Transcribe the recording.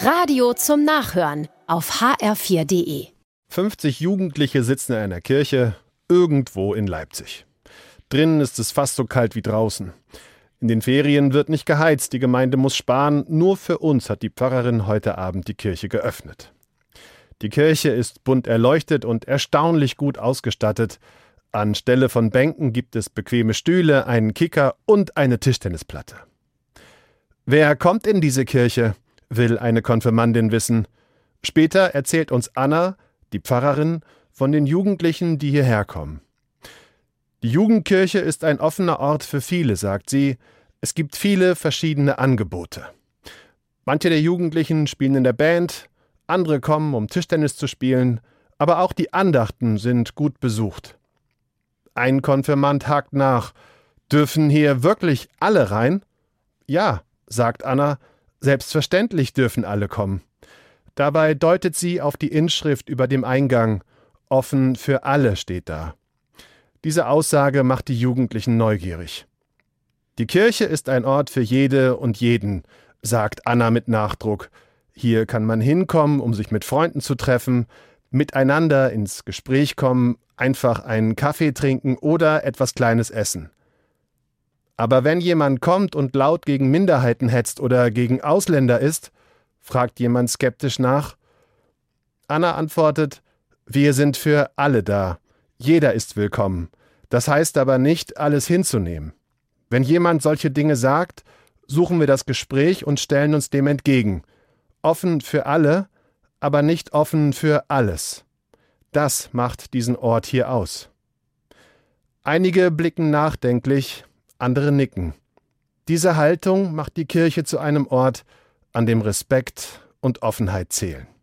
Radio zum Nachhören auf hr4.de. 50 Jugendliche sitzen in einer Kirche irgendwo in Leipzig. Drinnen ist es fast so kalt wie draußen. In den Ferien wird nicht geheizt, die Gemeinde muss sparen. Nur für uns hat die Pfarrerin heute Abend die Kirche geöffnet. Die Kirche ist bunt erleuchtet und erstaunlich gut ausgestattet. Anstelle von Bänken gibt es bequeme Stühle, einen Kicker und eine Tischtennisplatte. Wer kommt in diese Kirche, will eine Konfirmandin wissen. Später erzählt uns Anna, die Pfarrerin, von den Jugendlichen, die hierher kommen. Die Jugendkirche ist ein offener Ort für viele, sagt sie. Es gibt viele verschiedene Angebote. Manche der Jugendlichen spielen in der Band, andere kommen, um Tischtennis zu spielen, aber auch die Andachten sind gut besucht. Ein Konfirmand hakt nach. Dürfen hier wirklich alle rein? Ja, sagt Anna, selbstverständlich dürfen alle kommen. Dabei deutet sie auf die Inschrift über dem Eingang. Offen für alle steht da. Diese Aussage macht die Jugendlichen neugierig. Die Kirche ist ein Ort für jede und jeden, sagt Anna mit Nachdruck. Hier kann man hinkommen, um sich mit Freunden zu treffen, miteinander ins Gespräch kommen, einfach einen Kaffee trinken oder etwas Kleines essen. Aber wenn jemand kommt und laut gegen Minderheiten hetzt oder gegen Ausländer ist, fragt jemand skeptisch nach. Anna antwortet, wir sind für alle da. Jeder ist willkommen. Das heißt aber nicht, alles hinzunehmen. Wenn jemand solche Dinge sagt, suchen wir das Gespräch und stellen uns dem entgegen. Offen für alle, aber nicht offen für alles. Das macht diesen Ort hier aus. Einige blicken nachdenklich, andere nicken. Diese Haltung macht die Kirche zu einem Ort, an dem Respekt und Offenheit zählen.